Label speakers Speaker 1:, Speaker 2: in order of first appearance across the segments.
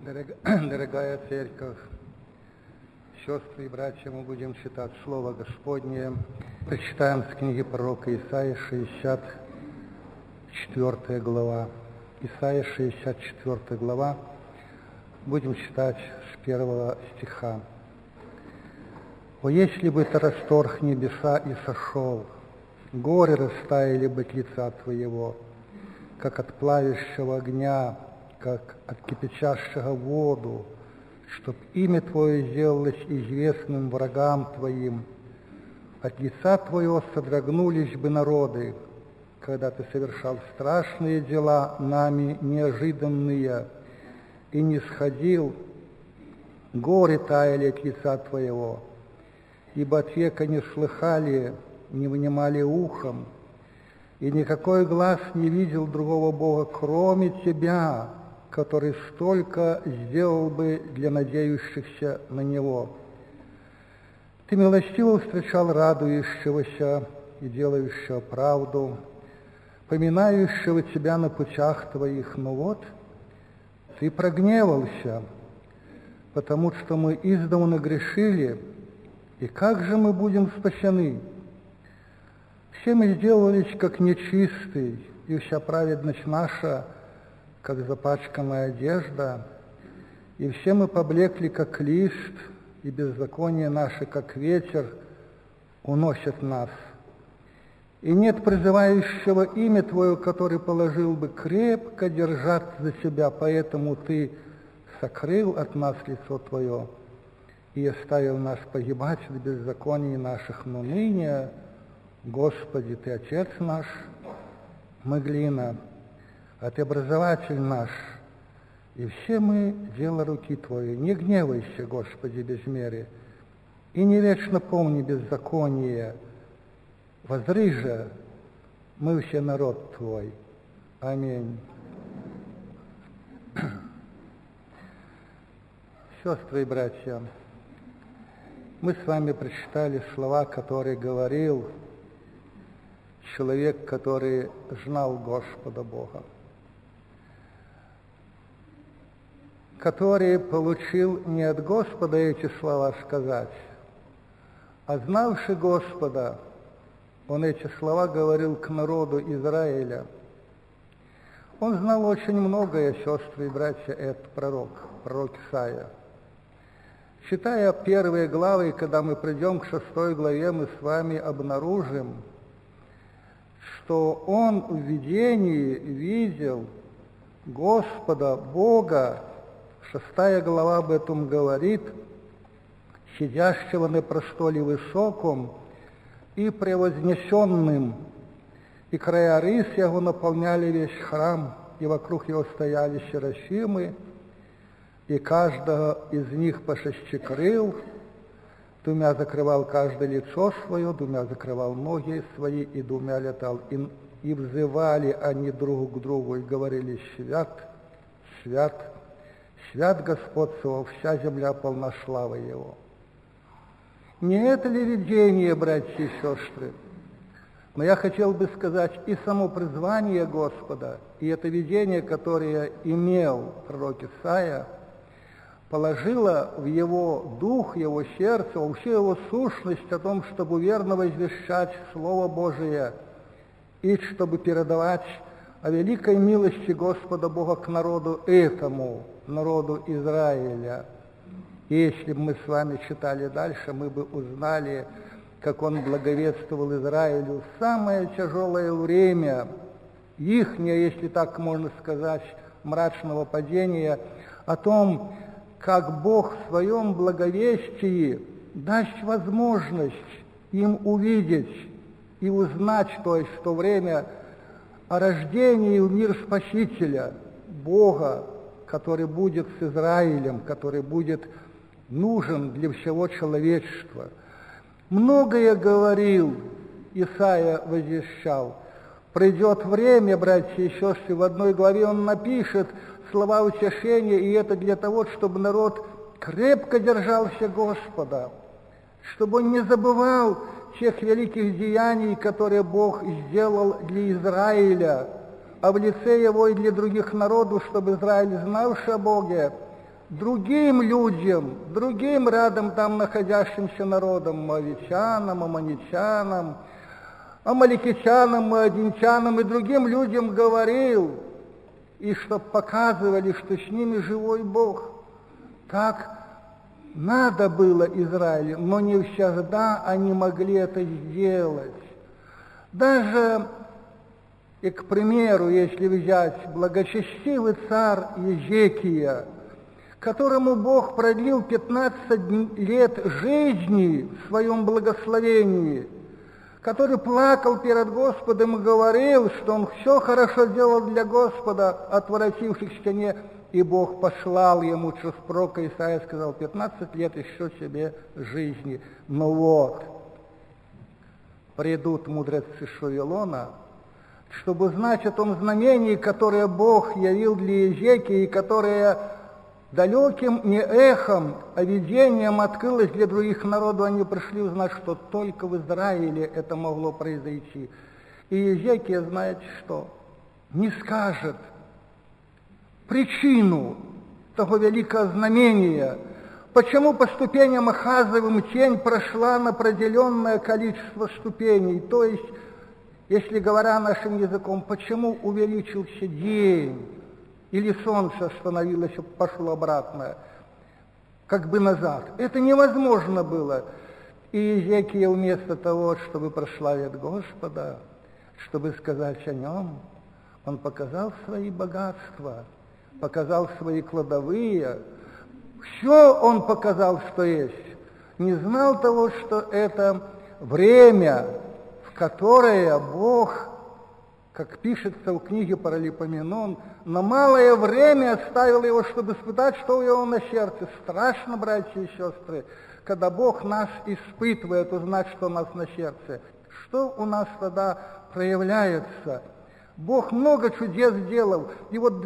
Speaker 1: Дорогая церковь, сестры и братья, мы будем читать Слово Господне. Прочитаем с книги пророка Исаии, 64 глава. Исаия, 64 глава. Будем читать с 1 стиха. «О, если бы ты расторг небеса и сошел, горы растаяли бы от лица твоего, как от плавящего огня, как от кипячащего воду, чтоб имя Твое сделалось известным врагам Твоим. От лица Твоего содрогнулись бы народы, когда Ты совершал страшные дела, нами неожиданные, и не сходил, горы таяли от лица Твоего, ибо от века не слыхали, не внимали ухом, и никакой глаз не видел другого Бога, кроме Тебя, который столько сделал бы для надеющихся на Него. Ты милостиво встречал радующегося и делающего правду, поминающего Тебя на путях Твоих, но вот Ты прогневался, потому что мы издавна грешили, и как же мы будем спасены? Все мы сделались как нечистые, и вся праведность наша как запачканная одежда, и все мы поблекли, как лист, и беззаконие наше, как ветер, уносят нас. И нет призывающего имя Твое, который положил бы крепко держать за себя, поэтому Ты сокрыл от нас лицо Твое и оставил нас погибать в беззаконии наших, но ныне, Господи, Ты Отец наш, мы глина, а Ты образователь наш, и все мы дело руки Твоей. Не гневайся, Господи, без меры, и не вечно помни беззаконие. Возри же, мы все народ Твой. Аминь. Сестры и братья, мы с вами прочитали слова, которые говорил человек, который знал Господа Бога, который получил не от Господа эти слова сказать, а знавший Господа, он эти слова говорил к народу Израиля. Он знал очень многое, сестры и братья, этот пророк Исаия. Читая первые главы, когда мы придем к 6 главе, мы с вами обнаружим, что он в видении видел Господа Бога, 6 глава об этом говорит, сидящего на престоле высоком и превознесенным, и края рыс его наполняли весь храм, и вокруг его стояли серафимы, и каждого из них по 6 крыл, 2 закрывал каждое лицо свое, 2 закрывал ноги свои, и 2 летал. И взывали они друг к другу, и говорили: «Свят, свят, свят Господь Саваоф, вся земля полна славы Его». Не это ли видение, братья и сестры? Но я хотел бы сказать, и само призвание Господа, и это видение, которое имел пророк Исаия, положила в его дух, его сердце, вообще его сущность о том, чтобы верно возвещать Слово Божие и чтобы передавать о великой милости Господа Бога к народу этому, народу Израиля. И если бы мы с вами читали дальше, мы бы узнали, как он благовествовал Израилю в самое тяжелое время ихнее, если так можно сказать, мрачного падения, о том, как Бог в своем благовестии даст возможность им увидеть и узнать, то есть в то время, о рождении в мир Спасителя, Бога, который будет с Израилем, который будет нужен для всего человечества. Многое говорил, Исаия возвещал. Придет время, братья и сестры, в 1 главе он напишет слова утешения, и это для того, чтобы народ крепко держался Господа, чтобы он не забывал тех великих деяний, которые Бог сделал для Израиля, а в лице его и для других народов, чтобы Израиль, знавший о Боге, другим людям, другим рядом там находящимся народам, моавитянам, аммонитянам, амаликитянам, моадинчанам и другим людям говорил, и чтоб показывали, что с ними живой Бог. Так надо было Израилю, но не всегда они могли это сделать. Даже, и, к примеру, если взять благочестивый царь Езекия, которому Бог продлил 15 лет жизни в своем благословении, который плакал перед Господом и говорил, что он все хорошо делал для Господа, отворотившись к стене, и Бог послал ему через пророка Исаия, сказал, 15 лет еще тебе жизни. Но вот, придут мудрецы Вавилона, чтобы узнать о том знамении, которое Бог явил для Езекии, и которое далеким не эхом, а видением открылось для других народов, они пришли узнать, что только в Израиле это могло произойти. И Езекия, знаете что, не скажет причину того великого знамения, почему по ступеням Ахазовым тень прошла на определенное количество ступеней, то есть, если говоря нашим языком, почему увеличился день, или солнце остановилось и пошло обратно, как бы назад. Это невозможно было. И Езекия вместо того, чтобы прославить Господа, чтобы сказать о нем, он показал свои богатства, показал свои кладовые. Все он показал, что есть. Не знал того, что это время, в которое Бог, как пишется в книге Паралипоменон, на малое время оставил его, чтобы испытать, что у него на сердце. Страшно, братья и сестры, когда Бог нас испытывает, узнать, что у нас на сердце. Что у нас тогда проявляется? Бог много чудес делал. И вот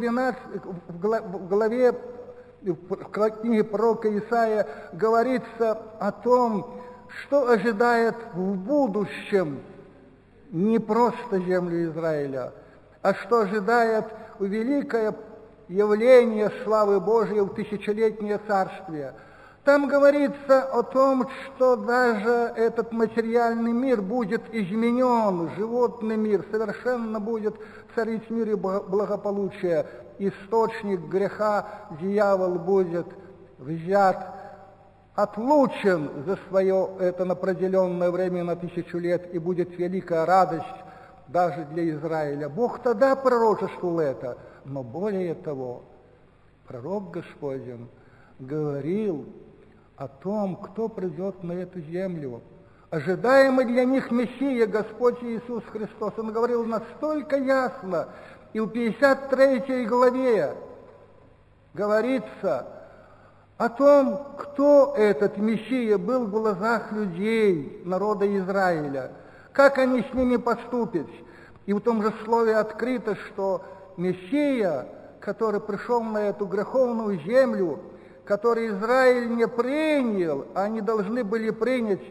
Speaker 1: в главе в книге пророка Исаия говорится о том, что ожидает в будущем не просто землю Израиля, а что ожидает великое явление славы Божьей в тысячелетнее царствие. Там говорится о том, что даже этот материальный мир будет изменен, животный мир совершенно будет царить в мире благополучия. Источник греха, дьявол, будет взят, отлучен за свое это на определенное время, на 1000 лет, и будет великая радость даже для Израиля. Бог тогда пророчествовал это, но более того, пророк Господень говорил о том, кто придет на эту землю. Ожидаемый для них Мессия, Господь Иисус Христос. Он говорил настолько ясно, и в 53 главе говорится о том, кто этот Мессия был в глазах людей, народа Израиля, как они с ними поступят. И в том же слове открыто, что Мессия, который пришел на эту греховную землю, который Израиль не принял, а они должны были принять,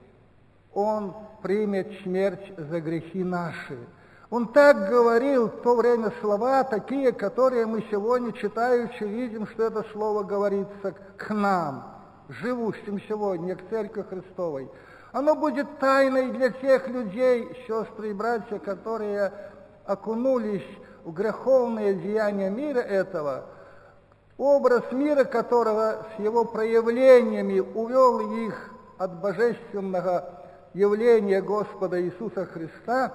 Speaker 1: он примет смерть за грехи наши. Он так говорил в то время слова, такие, которые мы сегодня, читаючи, видим, что это слово говорится к нам, живущим сегодня, к Церкви Христовой. Оно будет тайной для тех людей, сестры и братья, которые окунулись в греховные деяния мира этого, образ мира которого с его проявлениями увел их от божественного явления Господа Иисуса Христа.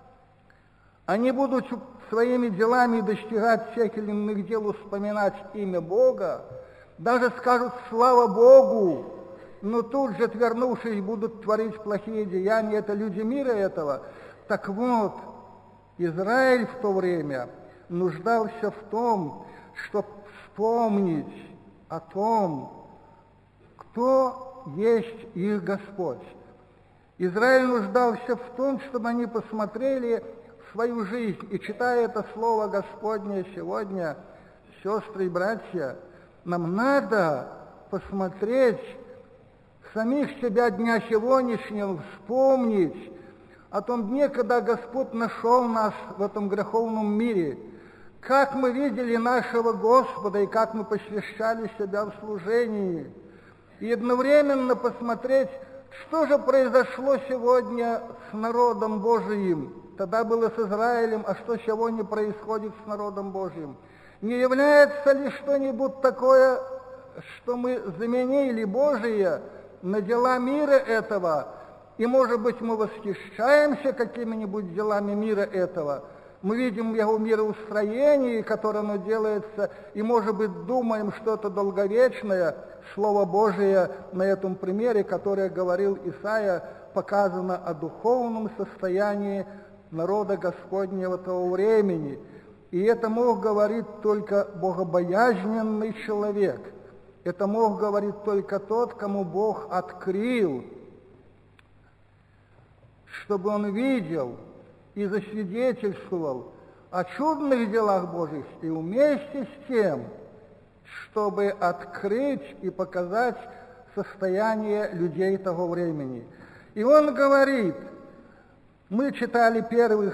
Speaker 1: Они будут своими делами достигать всех или иных дел, вспоминать имя Бога, даже скажут «слава Богу», но тут же, отвернувшись, будут творить плохие деяния. Это люди мира этого. Так вот, Израиль в то время нуждался в том, чтобы вспомнить о том, кто есть их Господь. Израиль нуждался в том, чтобы они посмотрели свою жизнь. И читая это слово Господне сегодня, сестры и братья, нам надо посмотреть самих себя дня сегодняшнего, вспомнить о том дне, когда Господь нашел нас в этом греховном мире, как мы видели нашего Господа и как мы посвящали себя в служении, и одновременно посмотреть, что же произошло сегодня с народом Божиим. Тогда было с Израилем, а что сегодня происходит с народом Божьим? Не является ли что-нибудь такое, что мы заменили Божие на дела мира этого, и, может быть, мы восхищаемся какими-нибудь делами мира этого? Мы видим его мироустроение, которое оно делается, и, может быть, думаем, что это долговечное. Слово Божие на этом примере, которое говорил Исаия, показано о духовном состоянии народа Господнего того времени. И это мог говорить только богобоязненный человек. Это мог говорить только тот, кому Бог открыл, чтобы он видел и засвидетельствовал о чудных делах Божьих, и вместе с тем, чтобы открыть и показать состояние людей того времени. И он говорит, мы читали первых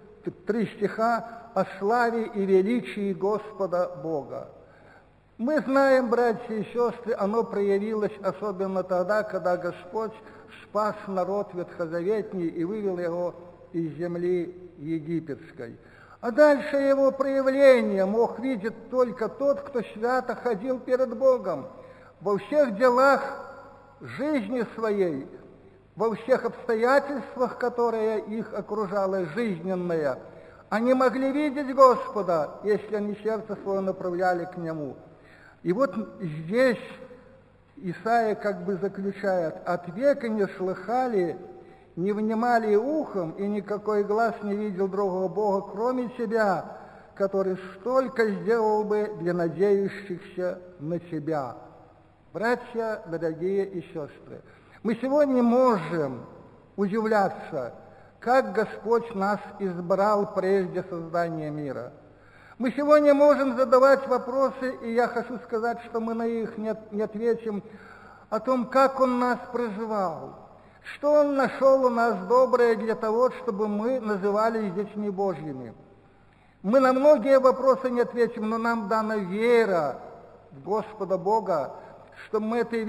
Speaker 1: 3 стиха о славе и величии Господа Бога. Мы знаем, братья и сестры, оно проявилось особенно тогда, когда Господь спас народ ветхозаветний и вывел его из земли египетской. А дальше его проявление мог видеть только тот, кто свято ходил перед Богом. Во всех делах жизни своей, во всех обстоятельствах, которые их окружало, жизненное, они могли видеть Господа, если они сердце свое направляли к Нему. И вот здесь Исаия как бы заключает: «От века не слыхали, не внимали ухом, и никакой глаз не видел другого Бога, кроме Тебя, который столько сделал бы для надеющихся на Тебя». Братья, дорогие и сестры, мы сегодня можем удивляться, как Господь нас избрал прежде создания мира. Мы сегодня можем задавать вопросы, и я хочу сказать, что мы на них не ответим, о том, как Он нас призывал, что Он нашел у нас доброе для того, чтобы мы назывались детьми Божьими. Мы на многие вопросы не ответим, но нам дана вера в Господа Бога, чтобы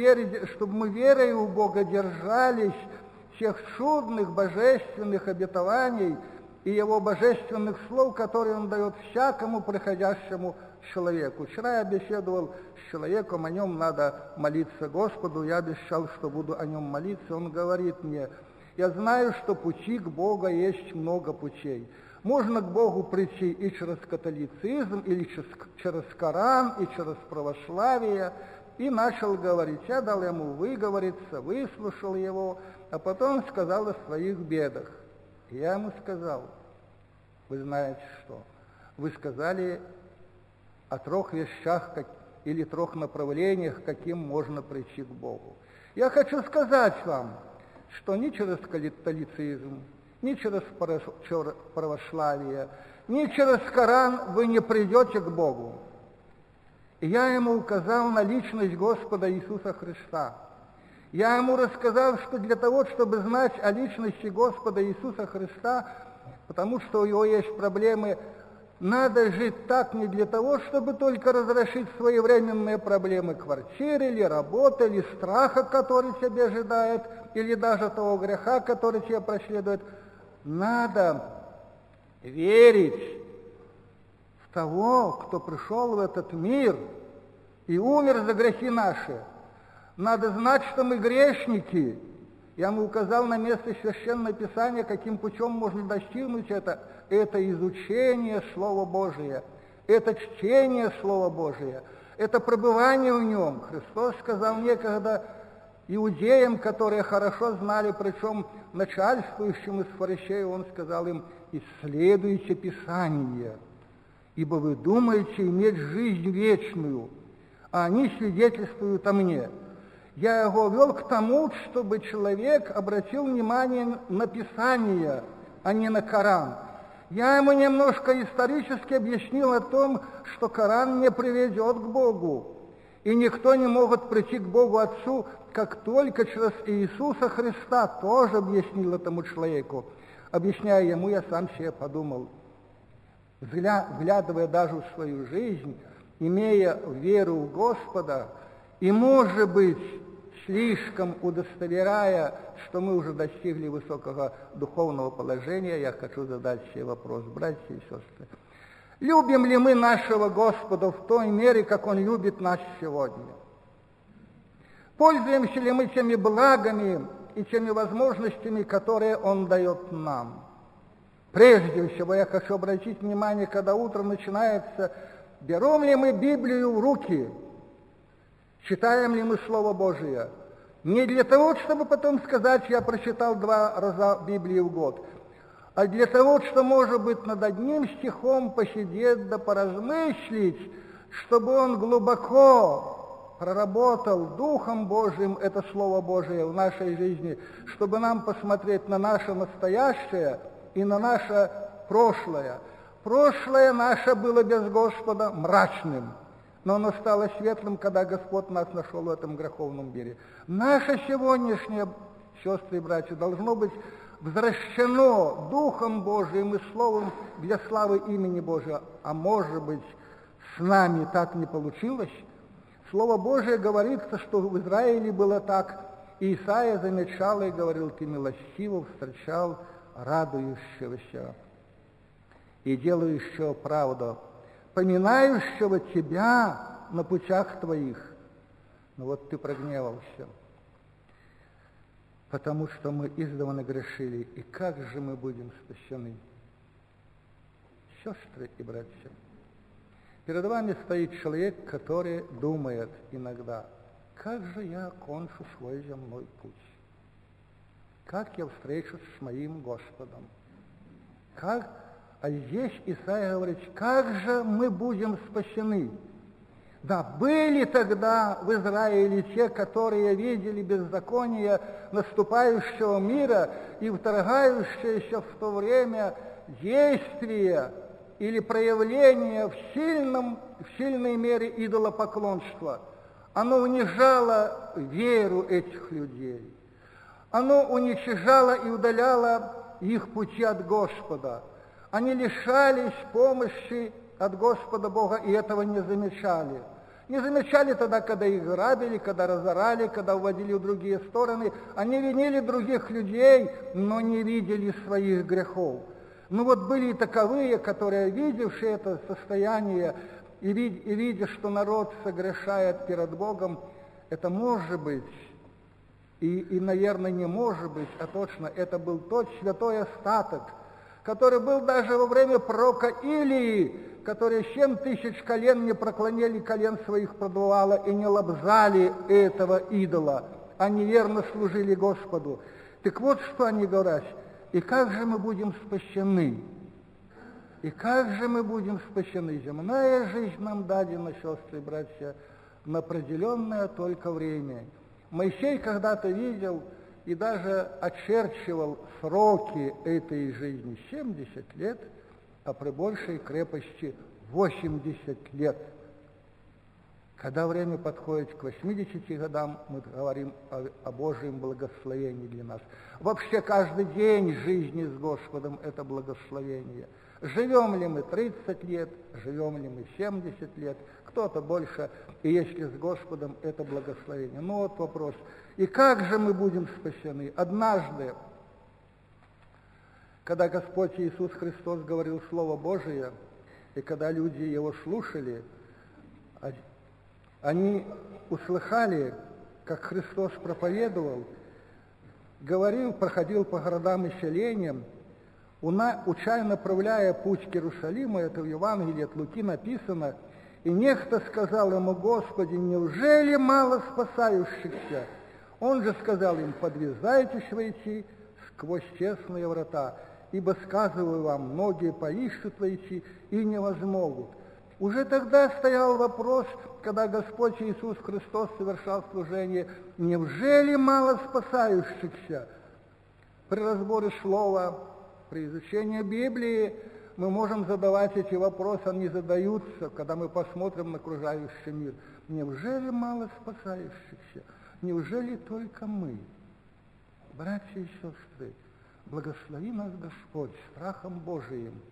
Speaker 1: мы верой в Бога держались всех чудных божественных обетований и Его божественных слов, которые Он дает всякому приходящему человеку. Вчера я беседовал с человеком, о нем надо молиться Господу, я обещал, что буду о нем молиться. Он говорит мне: я знаю, что пути к Богу есть много путей. Можно к Богу прийти и через католицизм, или через Коран, и через православие. И начал говорить. Я дал ему выговориться, выслушал его, а потом сказал о своих бедах. И я ему сказал: вы знаете что? Вы сказали о 3 вещах или 3 направлениях, каким можно прийти к Богу. Я хочу сказать вам, что ни через католицизм, ни через православие, ни через Коран вы не придете к Богу. И я ему указал на личность Господа Иисуса Христа. Я ему рассказал, что для того, чтобы знать о личности Господа Иисуса Христа, потому что у него есть проблемы, надо жить так не для того, чтобы только разрешить своевременные проблемы квартиры, или работы, или страха, который тебя ожидает, или даже того греха, который тебя преследует. Надо верить в того, кто пришел в этот мир и умер за грехи наши. Надо знать, что мы грешники. Я ему указал на место Священного Писания, каким путем можно достигнуть это. Это изучение Слова Божия, это чтение Слова Божия, это пребывание в нем. Христос сказал некогда иудеям, которые хорошо знали, причем начальствующим из фарисеев, Он сказал им: исследуйте Писание, ибо вы думаете иметь жизнь вечную, а они свидетельствуют о мне. Я его вел к тому, чтобы человек обратил внимание на Писание, а не на Коран. Я ему немножко исторически объяснил о том, что Коран не приведет к Богу, и никто не может прийти к Богу Отцу, как только через Иисуса Христа. Тоже объяснил этому человеку. Объясняя ему, я сам себе подумал: вглядывая даже в свою жизнь, имея веру в Господа, и, может быть, слишком удостоверяя, что мы уже достигли высокого духовного положения, я хочу задать себе вопрос, братья и сестры. Любим ли мы нашего Господа в той мере, как Он любит нас сегодня? Пользуемся ли мы теми благами и теми возможностями, которые Он дает нам? Прежде всего, я хочу обратить внимание, когда утро начинается, берем ли мы Библию в руки, читаем ли мы Слово Божие? Не для того, чтобы потом сказать, я прочитал 2 раза Библию в год, а для того, что, может быть, над одним стихом посидеть да поразмыслить, чтобы он глубоко проработал Духом Божиим это Слово Божие в нашей жизни, чтобы нам посмотреть на наше настоящее и на наше прошлое. Прошлое наше было без Господа мрачным, но оно стало светлым, когда Господь нас нашел в этом греховном мире. Наше сегодняшнее, сестры и братья, должно быть возвращено Духом Божиим и Словом для славы имени Божия. А может быть, с нами так не получилось? Слово Божие говорится, что в Израиле было так. И Исаия замечал и говорил: «Ты милостиво встречал радующегося и делающего правду, поминающего тебя на путях твоих». Но вот ты прогневался, потому что мы издавна грешили, и как же мы будем спасены? Сестры и братья, перед вами стоит человек, который думает иногда: как же я окончу свой земной путь? Как я встречусь с моим Господом? А здесь Исаия говорит: как же мы будем спасены? Да, были тогда в Израиле те, которые видели беззаконие наступающего мира и вторгающиеся в то время действия или проявления в сильной мере идолопоклонства. Оно унижало веру этих людей. Оно уничижало и удаляло их пути от Господа. Они лишались помощи от Господа Бога и этого не замечали. Не замечали тогда, когда их грабили, когда разорали, когда уводили в другие стороны. Они винили других людей, но не видели своих грехов. Ну вот были и таковые, которые, видевшие это состояние и видя, что народ согрешает перед Богом, это может быть, и, наверное, не может быть, а точно, это был тот святой остаток, который был даже во время пророка Илии, которые 7000 колен не преклонили колен своих подвала и не лобзали этого идола, они верно служили Господу. Так вот, что они говорят: и как же мы будем спасены? И как же мы будем спасены? Земная жизнь нам дадена, сестры и братья, на определенное только время. Моисей когда-то видел и даже очерчивал сроки этой жизни: 70 лет, а при большей крепости 80 лет. Когда время подходит к 80 годам, мы говорим о Божьем благословении для нас. Вообще каждый день жизни с Господом – это благословение. Живем ли мы 30 лет, живем ли мы 70 лет, кто-то больше, и если с Господом – это благословение. Ну вот вопрос: и как же мы будем спасены? Однажды, когда Господь Иисус Христос говорил Слово Божие, и когда люди Его слушали, они услыхали, как Христос проповедовал, говорил, проходил по городам и селениям, уча и направляя путь к Иерусалиму, это в Евангелии от Луки написано, и некто сказал ему: «Господи, неужели мало спасающихся?» Он же сказал им: «Подвязайтесь войти сквозь тесные врата, ибо, сказываю вам, многие поищут войти и не возмогут». Уже тогда стоял вопрос, когда Господь Иисус Христос совершал служение: неужели мало спасающихся? При разборе слова, при изучении Библии мы можем задавать эти вопросы, они задаются, когда мы посмотрим на окружающий мир. Неужели мало спасающихся? Неужели только мы? Братья и сестры, благослови нас Господь страхом Божиим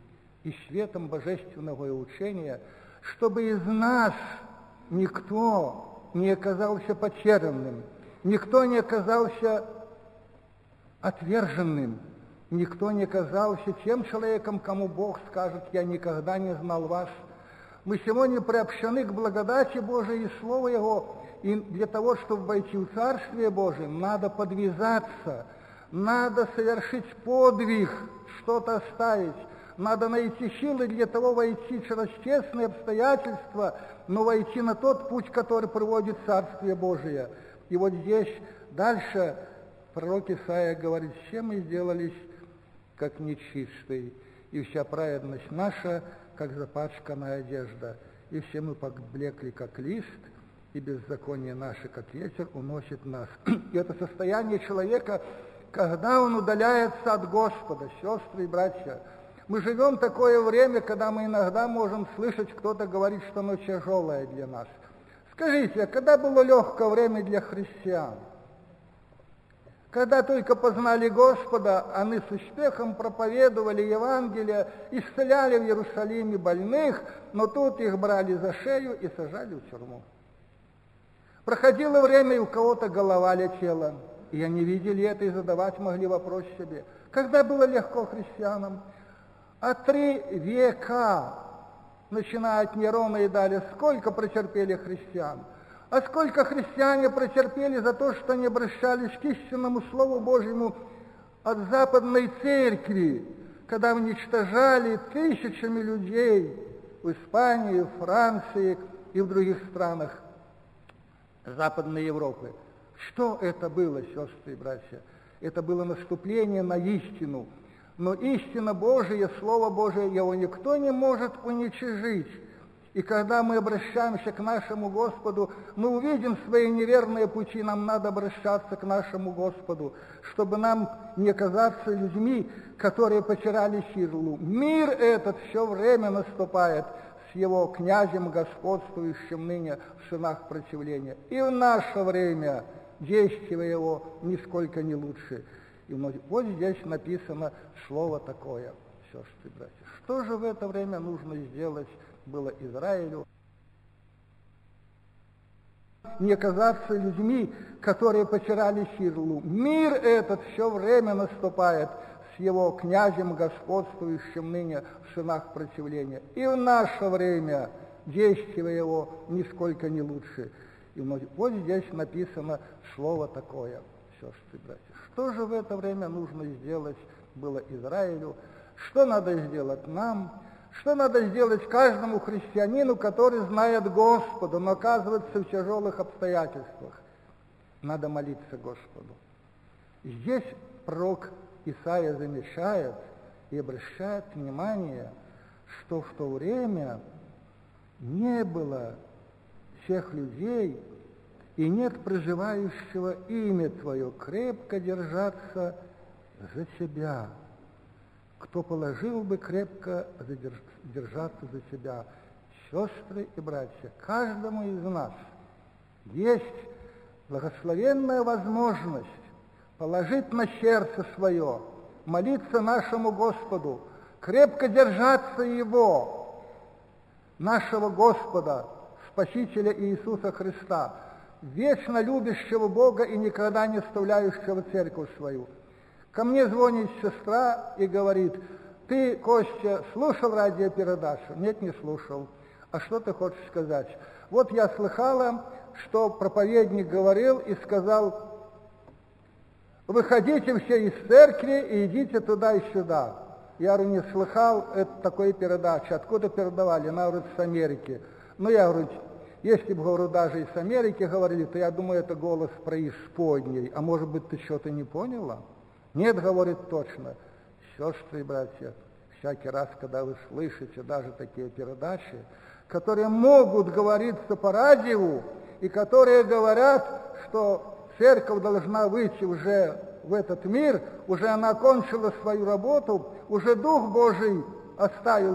Speaker 1: и светом божественного учения, чтобы из нас никто не оказался потерянным, никто не оказался отверженным, никто не оказался тем человеком, кому Бог скажет: «Я никогда не знал вас». Мы сегодня приобщены к благодати Божией и Слову Его, и для того, чтобы войти в Царствие Божие, надо подвязаться, надо совершить подвиг, что-то оставить, надо найти силы для того войти через честные обстоятельства, но войти на тот путь, который приводит в Царствие Божие. И вот здесь дальше пророк Исаия говорит: все мы сделались как нечистые, и вся праведность наша, как запачканная одежда, и все мы поблекли, как лист, и беззаконие наше, как ветер, уносит нас. И это состояние человека, когда он удаляется от Господа, сестры и братья. Мы живем в такое время, когда мы иногда можем слышать, кто-то говорит, что оно тяжелое для нас. Скажите, а когда было легкое время для христиан? Когда только познали Господа, они с успехом проповедовали Евангелие, исцеляли в Иерусалиме больных, но тут их брали за шею и сажали в тюрьму. Проходило время, и у кого-то голова летела, и они видели это и задавать могли вопрос себе: когда было легко христианам? А 3 века, начиная от Нерона и далее, сколько претерпели христиан? А сколько христиане претерпели за то, что они обращались к истинному Слову Божьему от Западной Церкви, когда уничтожали тысячами людей в Испании, в Франции и в других странах Западной Европы. Что это было, сестры и братья? Это было наступление на истину. Но истина Божия, Слово Божие, его никто не может уничижить. И когда мы обращаемся к нашему Господу, мы увидим свои неверные пути, нам надо обращаться к нашему Господу, чтобы нам не казаться людьми, которые потеряли силу. Мир этот все время наступает с его князем, господствующим ныне в сынах противления. И в наше время действия его нисколько не лучше. И вот здесь написано слово такое, сестры и братья. Что же в это время нужно сделать было Израилю? Не казаться людьми, которые потеряли силу. Мир этот все время наступает с его князем, господствующим ныне в сынах противления. И в наше время действия его нисколько не лучше. И вот здесь написано слово такое, сестры и братья. Что же в это время нужно сделать было Израилю? Что надо сделать нам? Что надо сделать каждому христианину, который знает Господа, но оказывается в тяжелых обстоятельствах? Надо молиться Господу. Здесь пророк Исаия замечает и обращает внимание, что в то время не было всех людей и нет проживающего имя Твое крепко держаться за себя. Кто положил бы крепко держаться за себя? Сестры и братья, каждому из нас есть благословенная возможность положить на сердце свое, молиться нашему Господу, крепко держаться Его, нашего Господа, Спасителя Иисуса Христа, вечно любящего Бога и никогда не оставляющего церковь свою. Ко мне звонит сестра и говорит: ты, Костя, слушал радиопередачу? Нет, не слушал. А что ты хочешь сказать? Вот я слыхала, что проповедник говорил и сказал: выходите все из церкви и идите туда и сюда. Я говорю: не слыхал такой передачи. Откуда передавали? Она говорит: с Америки. Ну, я говорю: если бы, говорю, даже из Америки говорили, то я думаю, это голос преисподней. А может быть, ты что-то не поняла? Нет, говорит, точно. Сестры и братья, всякий раз, когда вы слышите даже такие передачи, которые могут говориться по радио, и которые говорят, что церковь должна выйти уже в этот мир, уже она окончила свою работу, уже Дух Божий оставил.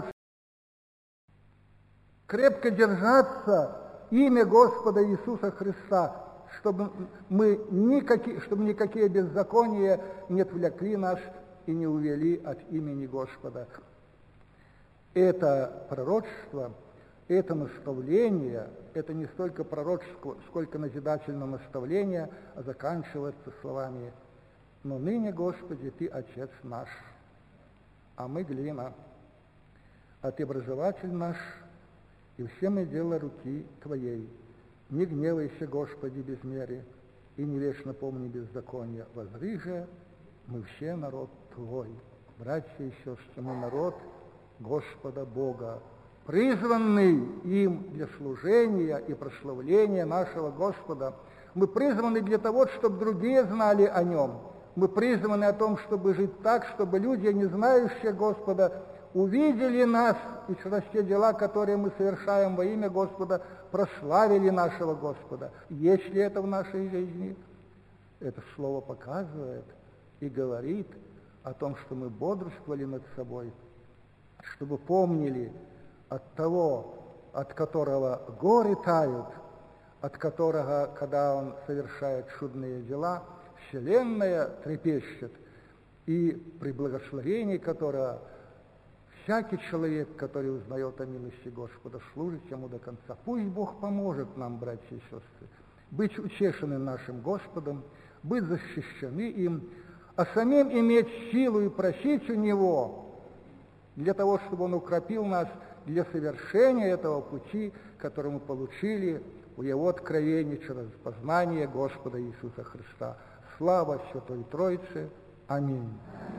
Speaker 1: Крепко держаться имя Господа Иисуса Христа, чтобы никакие беззакония не отвлекли нас и не увели от имени Господа. это пророчество, это наставление, это не столько пророчество, сколько назидательное наставление, а заканчивается словами: «Но ныне, Господи, Ты Отец наш, а мы глина, а Ты образователь наш, и все мы дело руки Твоей. Не гневайся, Господи, без меры, и не вечно помни беззакония. Возри же, мы все народ Твой». Братья и сестры, мы народ Господа Бога, призванный им для служения и прославления нашего Господа. Мы призваны для того, чтобы другие знали о Нем. Мы призваны о том, чтобы жить так, чтобы люди, не знающие Господа, увидели нас и через те дела, которые мы совершаем во имя Господа, прославили нашего Господа. Есть ли это в нашей жизни? Это слово показывает и говорит о том, что мы бодрствовали над собой, чтобы помнили от того, от которого горы тают, от которого, когда он совершает чудные дела, вселенная трепещет, и при благословении которого всякий человек, который узнает о милости Господа, служит ему до конца. Пусть Бог поможет нам, братья и сестры, быть утешенным нашим Господом, быть защищены им, а самим иметь силу и просить у Него для того, чтобы Он укрепил нас для совершения этого пути, который мы получили у Его откровения через познание Господа Иисуса Христа. Слава Святой Троице. Аминь.